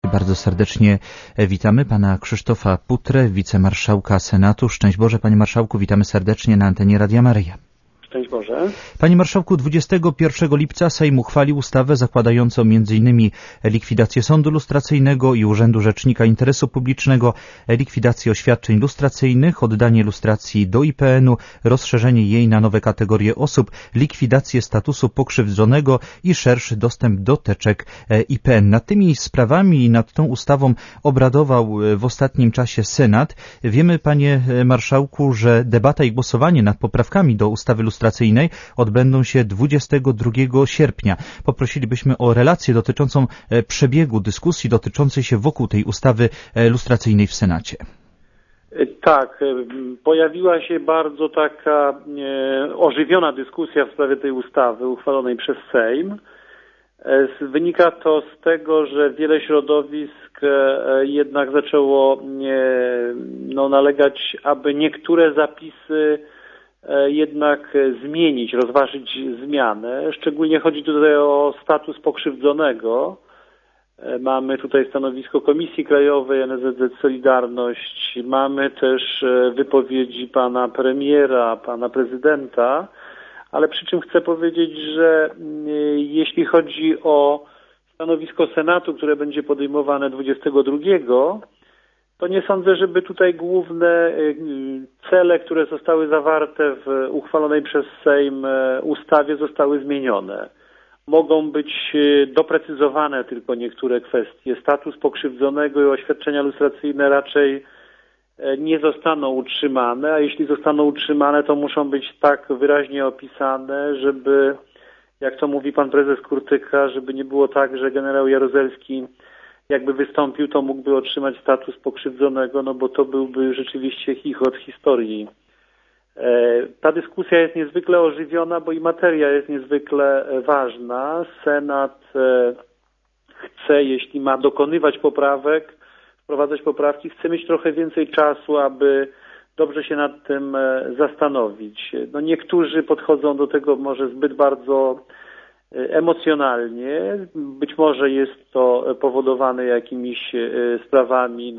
Bardzo serdecznie witamy pana Krzysztofa Putrę, wicemarszałka Senatu. Szczęść Boże, panie marszałku, witamy serdecznie na antenie Radia Maryja. Szczęść Boże. Panie marszałku, 21 lipca Sejm uchwalił ustawę zakładającą m.in. likwidację sądu lustracyjnego i Urzędu Rzecznika Interesu Publicznego, likwidację oświadczeń lustracyjnych, oddanie lustracji do IPN-u, rozszerzenie jej na nowe kategorie osób, likwidację statusu pokrzywdzonego i szerszy dostęp do teczek IPN. Nad tymi sprawami i nad tą ustawą obradował w ostatnim czasie Senat. Wiemy, panie marszałku, że debata i głosowanie nad poprawkami do ustawy lustracyjnej odbędą się 22 sierpnia. Poprosilibyśmy o relację dotyczącą przebiegu dyskusji dotyczącej się wokół tej ustawy lustracyjnej w Senacie. Tak, pojawiła się bardzo taka ożywiona dyskusja w sprawie tej ustawy uchwalonej przez Sejm. Wynika to z tego, że wiele środowisk jednak zaczęło nalegać, aby niektóre zapisy jednak zmienić, rozważyć zmianę. Szczególnie chodzi tutaj o status pokrzywdzonego. Mamy tutaj stanowisko Komisji Krajowej NSZZ Solidarność. Mamy też wypowiedzi pana premiera, pana prezydenta. Ale przy czym chcę powiedzieć, że jeśli chodzi o stanowisko Senatu, które będzie podejmowane 22, to nie sądzę, żeby tutaj główne cele, które zostały zawarte w uchwalonej przez Sejm ustawie, zostały zmienione. Mogą być doprecyzowane tylko niektóre kwestie. Status pokrzywdzonego i oświadczenia lustracyjne raczej nie zostaną utrzymane, a jeśli zostaną utrzymane, to muszą być tak wyraźnie opisane, żeby, jak to mówi pan prezes Kurtyka, żeby nie było tak, że generał Jaruzelski jakby wystąpił, to mógłby otrzymać status pokrzywdzonego, no bo to byłby rzeczywiście chichot historii. Ta dyskusja jest niezwykle ożywiona, bo i materia jest niezwykle ważna. Senat chce, jeśli ma dokonywać poprawek, wprowadzać poprawki, chce mieć trochę więcej czasu, aby dobrze się nad tym zastanowić. No niektórzy podchodzą do tego może zbyt bardzo emocjonalnie. Być może jest to powodowane jakimiś sprawami,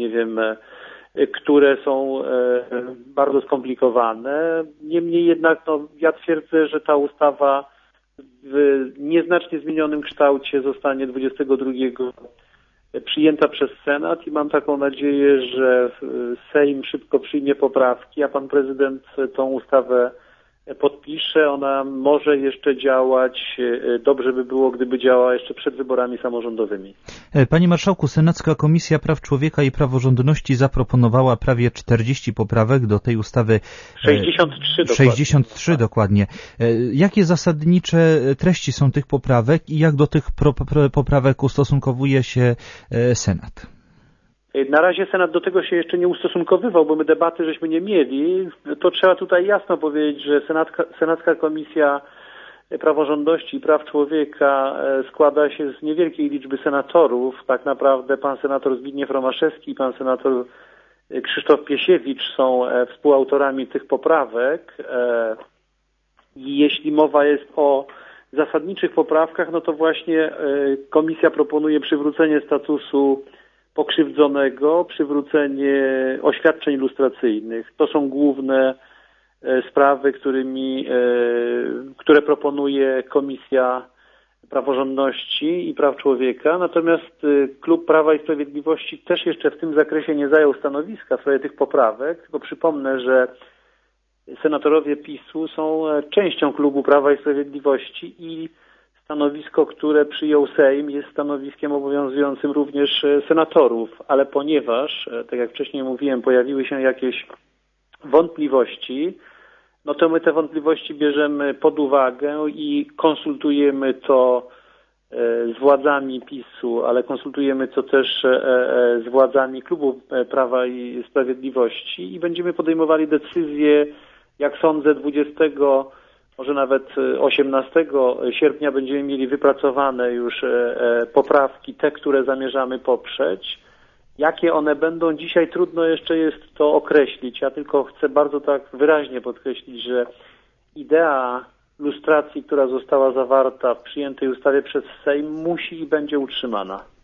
które są bardzo skomplikowane. Niemniej jednak ja twierdzę, że ta ustawa w nieznacznie zmienionym kształcie zostanie 22 przyjęta przez Senat i mam taką nadzieję, że Sejm szybko przyjmie poprawki, a pan prezydent tą ustawę podpisze. Ona może jeszcze działać. Dobrze by było, gdyby działała jeszcze przed wyborami samorządowymi. Panie marszałku, Senacka Komisja Praw Człowieka i Praworządności zaproponowała prawie 40 poprawek do tej ustawy. 63 dokładnie. Jakie zasadnicze treści są tych poprawek i jak do tych poprawek ustosunkowuje się Senat? Na razie Senat do tego się jeszcze nie ustosunkowywał, bo my debaty żeśmy nie mieli. To trzeba tutaj jasno powiedzieć, że Senacka Komisja Praworządności i Praw Człowieka składa się z niewielkiej liczby senatorów. Tak naprawdę pan senator Zbigniew Romaszewski i pan senator Krzysztof Piesiewicz są współautorami tych poprawek. I jeśli mowa jest o zasadniczych poprawkach, no to właśnie komisja proponuje przywrócenie statusu pokrzywdzonego, przywrócenie oświadczeń lustracyjnych. To są główne sprawy, które proponuje Komisja Praworządności i Praw Człowieka. Natomiast Klub Prawa i Sprawiedliwości też jeszcze w tym zakresie nie zajął stanowiska w sprawie tych poprawek, tylko przypomnę, że senatorowie PiS-u są częścią Klubu Prawa i Sprawiedliwości i stanowisko, które przyjął Sejm, jest stanowiskiem obowiązującym również senatorów, ale ponieważ, tak jak wcześniej mówiłem, pojawiły się jakieś wątpliwości, no to my te wątpliwości bierzemy pod uwagę i konsultujemy to z władzami PiS-u, ale konsultujemy to też z władzami Klubu Prawa i Sprawiedliwości i będziemy podejmowali decyzje, jak sądzę, 20, może nawet 18 sierpnia będziemy mieli wypracowane już poprawki, te, które zamierzamy poprzeć. Jakie one będą, dzisiaj trudno jeszcze jest to określić. Ja tylko chcę bardzo tak wyraźnie podkreślić, że idea lustracji, która została zawarta w przyjętej ustawie przez Sejm, musi i będzie utrzymana.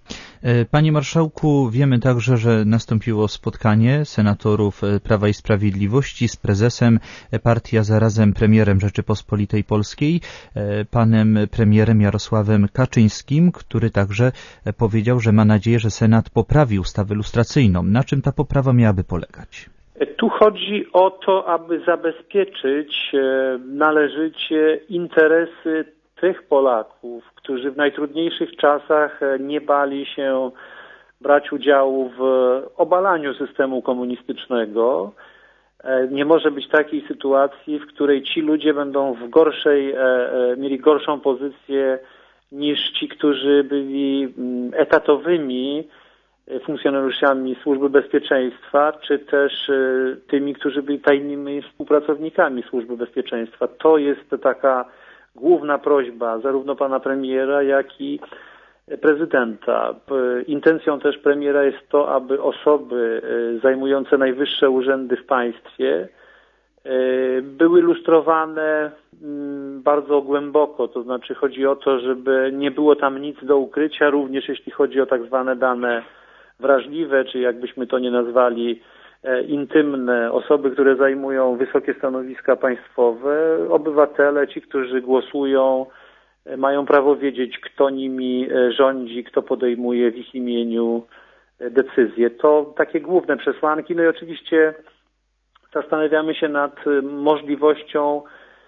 Panie marszałku, wiemy także, że nastąpiło spotkanie senatorów Prawa i Sprawiedliwości z prezesem partii, a zarazem premierem Rzeczypospolitej Polskiej, panem premierem Jarosławem Kaczyńskim, który także powiedział, że ma nadzieję, że Senat poprawi ustawę lustracyjną. Na czym ta poprawa miałaby polegać? Tu chodzi o to, aby zabezpieczyć należycie interesy tych Polaków, którzy w najtrudniejszych czasach nie bali się brać udziału w obalaniu systemu komunistycznego. Nie może być takiej sytuacji, w której ci ludzie będą mieli gorszą pozycję niż ci, którzy byli etatowymi funkcjonariuszami Służby Bezpieczeństwa, czy też tymi, którzy byli tajnymi współpracownikami Służby Bezpieczeństwa. To jest taka główna prośba zarówno pana premiera, jak i prezydenta. Intencją też premiera jest to, aby osoby zajmujące najwyższe urzędy w państwie były lustrowane bardzo głęboko, to znaczy chodzi o to, żeby nie było tam nic do ukrycia, również jeśli chodzi o tak zwane dane wrażliwe, czy jakbyśmy to nie nazwali, intymne, osoby, które zajmują wysokie stanowiska państwowe, obywatele, ci, którzy głosują, mają prawo wiedzieć, kto nimi rządzi, kto podejmuje w ich imieniu decyzje. To takie główne przesłanki. No i oczywiście zastanawiamy się nad możliwością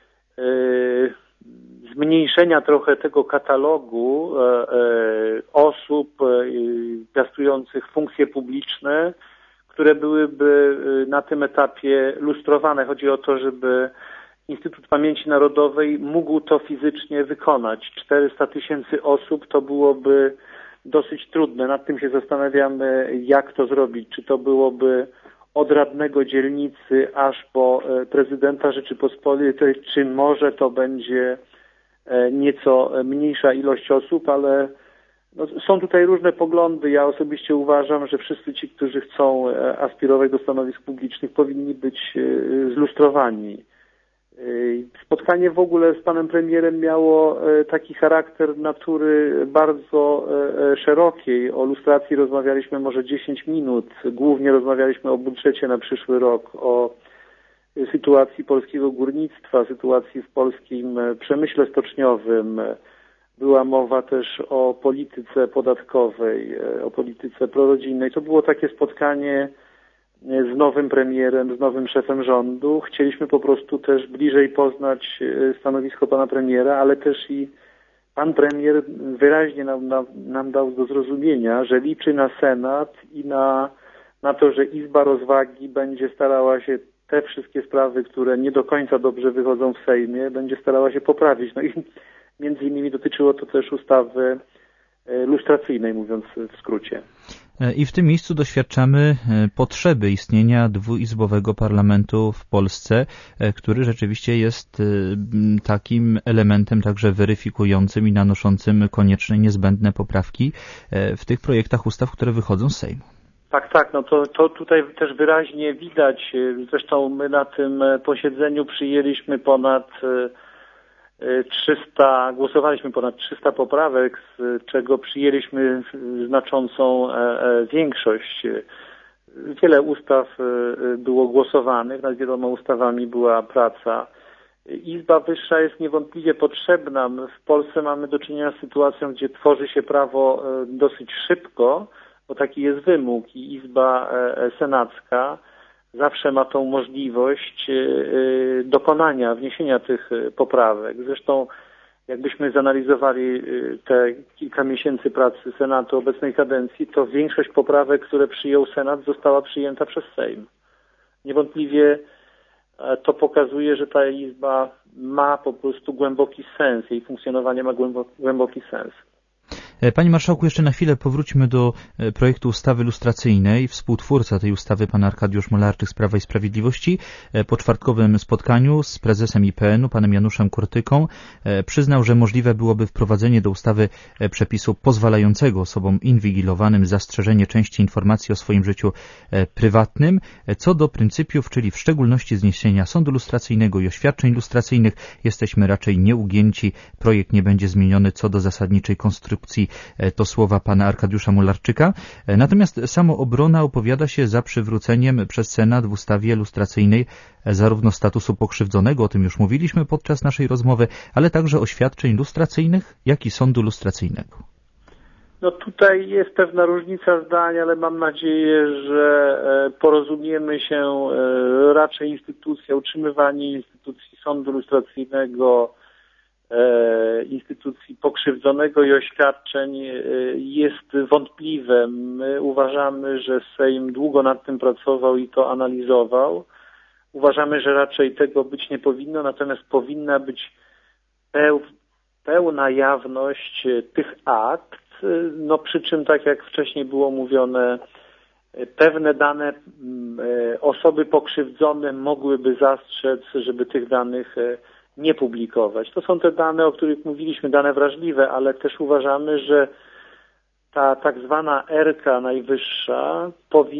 zmniejszenia trochę tego katalogu osób piastujących funkcje publiczne, które byłyby na tym etapie lustrowane. Chodzi o to, żeby Instytut Pamięci Narodowej mógł to fizycznie wykonać. 400 000 osób to byłoby dosyć trudne. Nad tym się zastanawiamy, jak to zrobić. Czy to byłoby od radnego dzielnicy aż po prezydenta Rzeczypospolitej, czy może to będzie nieco mniejsza ilość osób, ale są tutaj różne poglądy. Ja osobiście uważam, że wszyscy ci, którzy chcą aspirować do stanowisk publicznych, powinni być zlustrowani. Spotkanie w ogóle z panem premierem miało taki charakter natury bardzo szerokiej. O lustracji rozmawialiśmy może 10 minut. Głównie rozmawialiśmy o budżecie na przyszły rok, o sytuacji polskiego górnictwa, sytuacji w polskim przemyśle stoczniowym. Była mowa też o polityce podatkowej, o polityce prorodzinnej. To było takie spotkanie z nowym premierem, z nowym szefem rządu. Chcieliśmy po prostu też bliżej poznać stanowisko pana premiera, ale też i pan premier wyraźnie nam dał do zrozumienia, że liczy na Senat i na to, że Izba Rozwagi będzie starała się te wszystkie sprawy, które nie do końca dobrze wychodzą w Sejmie, będzie starała się poprawić. No i między innymi dotyczyło to też ustawy lustracyjnej, mówiąc w skrócie. I w tym miejscu doświadczamy potrzeby istnienia dwuizbowego parlamentu w Polsce, który rzeczywiście jest takim elementem także weryfikującym i nanoszącym konieczne i niezbędne poprawki w tych projektach ustaw, które wychodzą z Sejmu. Tak, no to tutaj też wyraźnie widać. Zresztą my na tym posiedzeniu przyjęliśmy głosowaliśmy ponad 300 poprawek, z czego przyjęliśmy znaczącą większość. Wiele ustaw było głosowanych, nad wieloma ustawami była praca. Izba Wyższa jest niewątpliwie potrzebna. W Polsce mamy do czynienia z sytuacją, gdzie tworzy się prawo dosyć szybko, bo taki jest wymóg i Izba Senacka zawsze ma tą możliwość dokonania, wniesienia tych poprawek. Zresztą jakbyśmy zanalizowali te kilka miesięcy pracy Senatu obecnej kadencji, to większość poprawek, które przyjął Senat, została przyjęta przez Sejm. Niewątpliwie to pokazuje, że ta Izba ma po prostu głęboki sens, jej funkcjonowanie ma głęboki sens. Panie marszałku, jeszcze na chwilę powróćmy do projektu ustawy lustracyjnej. Współtwórca tej ustawy, pan Arkadiusz Mularczyk z Prawa i Sprawiedliwości, po czwartkowym spotkaniu z prezesem IPN-u, panem Januszem Kurtyką, przyznał, że możliwe byłoby wprowadzenie do ustawy przepisu pozwalającego osobom inwigilowanym zastrzeżenie części informacji o swoim życiu prywatnym, co do pryncypiów, czyli w szczególności zniesienia sądu lustracyjnego i oświadczeń lustracyjnych, jesteśmy raczej nieugięci. Projekt nie będzie zmieniony co do zasadniczej konstrukcji Konstytucji. To słowa pana Arkadiusza Mularczyka. Natomiast Samoobrona opowiada się za przywróceniem przez Senat w ustawie lustracyjnej zarówno statusu pokrzywdzonego, o tym już mówiliśmy podczas naszej rozmowy, ale także oświadczeń lustracyjnych, jak i sądu lustracyjnego. No tutaj jest pewna różnica zdań, ale mam nadzieję, że porozumiemy się raczej utrzymywanie instytucji sądu lustracyjnego, instytucji pokrzywdzonego i oświadczeń jest wątpliwe. My uważamy, że Sejm długo nad tym pracował i to analizował. Uważamy, że raczej tego być nie powinno, natomiast powinna być pełna jawność tych akt, no przy czym, tak jak wcześniej było mówione, pewne dane osoby pokrzywdzone mogłyby zastrzec, żeby tych danych nie publikować. To są te dane, o których mówiliśmy, dane wrażliwe, ale też uważamy, że ta tak zwana erka najwyższa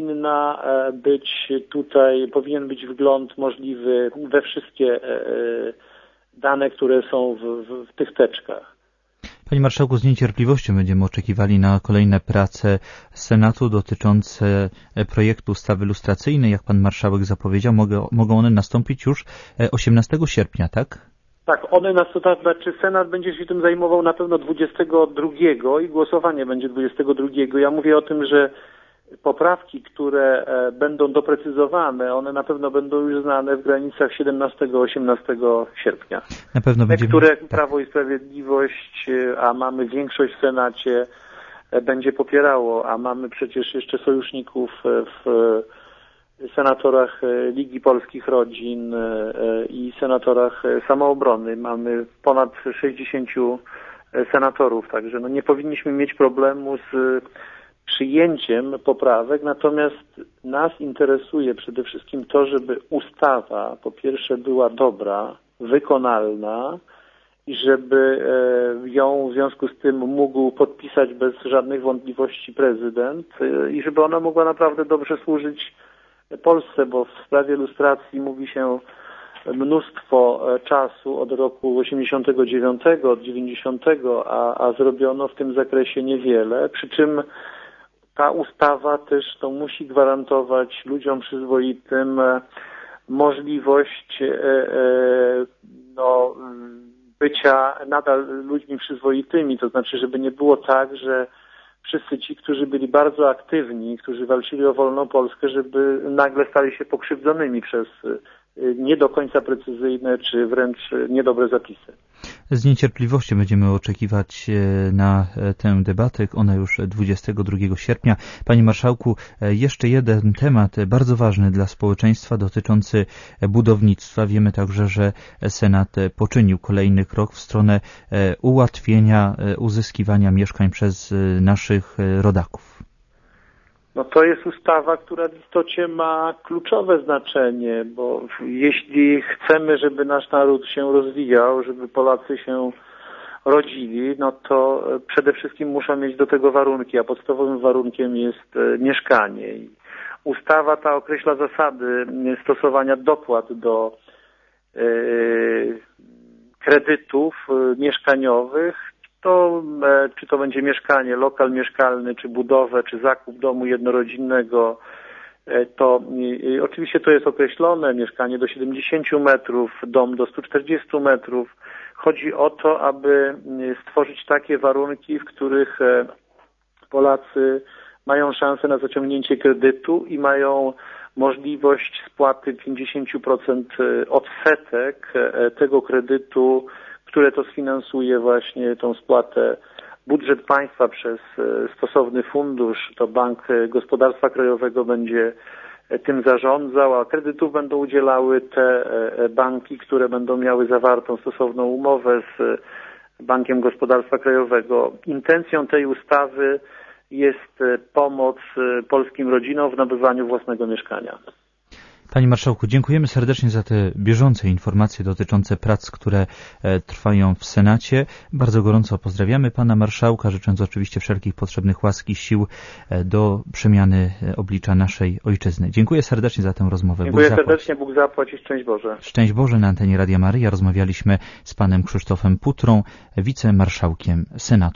powinien być wgląd możliwy we wszystkie dane, które są w tych teczkach. Panie Marszałku, z niecierpliwością będziemy oczekiwali na kolejne prace Senatu dotyczące projektu ustawy lustracyjnej. Jak pan marszałek zapowiedział, mogą one nastąpić już 18 sierpnia, tak? Tak, Senat będzie się tym zajmował na pewno 22 i głosowanie będzie 22. Ja mówię o tym, że poprawki, które będą doprecyzowane, one na pewno będą już znane w granicach 17-18 sierpnia. Na pewno które Prawo i Sprawiedliwość, a mamy większość w Senacie, będzie popierało, a mamy przecież jeszcze sojuszników w senatorach Ligi Polskich Rodzin i senatorach Samoobrony. Mamy ponad 60 senatorów, także nie powinniśmy mieć problemu z przyjęciem poprawek, natomiast nas interesuje przede wszystkim to, żeby ustawa po pierwsze była dobra, wykonalna i żeby ją w związku z tym mógł podpisać bez żadnych wątpliwości prezydent i żeby ona mogła naprawdę dobrze służyć Polsce, bo w sprawie lustracji mówi się mnóstwo czasu od roku 89, od 90, a zrobiono w tym zakresie niewiele, przy czym ta ustawa też musi gwarantować ludziom przyzwoitym możliwość bycia nadal ludźmi przyzwoitymi, to znaczy, żeby nie było tak, że wszyscy ci, którzy byli bardzo aktywni, którzy walczyli o wolną Polskę, żeby nagle stali się pokrzywdzonymi przez nie do końca precyzyjne, czy wręcz niedobre zapisy. Z niecierpliwością będziemy oczekiwać na tę debatę. Ona już 22 sierpnia. Panie Marszałku, jeszcze jeden temat bardzo ważny dla społeczeństwa dotyczący budownictwa. Wiemy także, że Senat poczynił kolejny krok w stronę ułatwienia uzyskiwania mieszkań przez naszych rodaków. No to jest ustawa, która w istocie ma kluczowe znaczenie, bo jeśli chcemy, żeby nasz naród się rozwijał, żeby Polacy się rodzili, no to przede wszystkim muszą mieć do tego warunki, a podstawowym warunkiem jest mieszkanie. I ustawa ta określa zasady stosowania dopłat do kredytów mieszkaniowych. Czy to będzie mieszkanie, lokal mieszkalny, czy budowę, czy zakup domu jednorodzinnego, to oczywiście to jest określone, mieszkanie do 70 metrów, dom do 140 metrów. Chodzi o to, aby stworzyć takie warunki, w których Polacy mają szansę na zaciągnięcie kredytu i mają możliwość spłaty 50% odsetek tego kredytu, które to sfinansuje właśnie tą spłatę budżet państwa przez stosowny fundusz. To Bank Gospodarstwa Krajowego będzie tym zarządzał, a kredytów będą udzielały te banki, które będą miały zawartą stosowną umowę z Bankiem Gospodarstwa Krajowego. Intencją tej ustawy jest pomoc polskim rodzinom w nabywaniu własnego mieszkania. Panie Marszałku, dziękujemy serdecznie za te bieżące informacje dotyczące prac, które trwają w Senacie. Bardzo gorąco pozdrawiamy Pana Marszałka, życząc oczywiście wszelkich potrzebnych łask i sił do przemiany oblicza naszej ojczyzny. Dziękuję serdecznie za tę rozmowę. Dziękuję serdecznie, Bóg zapłać i szczęść Boże. Szczęść Boże. Na antenie Radia Maryja rozmawialiśmy z Panem Krzysztofem Putrą, wicemarszałkiem Senatu.